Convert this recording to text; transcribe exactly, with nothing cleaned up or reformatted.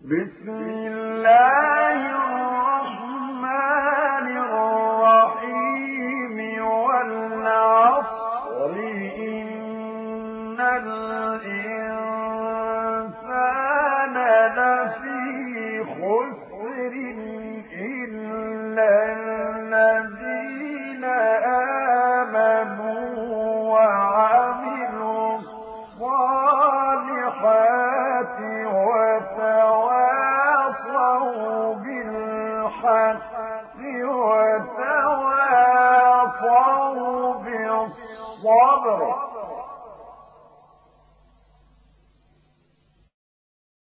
بسم الله الرحمن الرحيم والعصر إن الإنسان لفي خسر إلا الذين آمنوا وعملوا الصالحات وتواصوا بالحق وتواصوا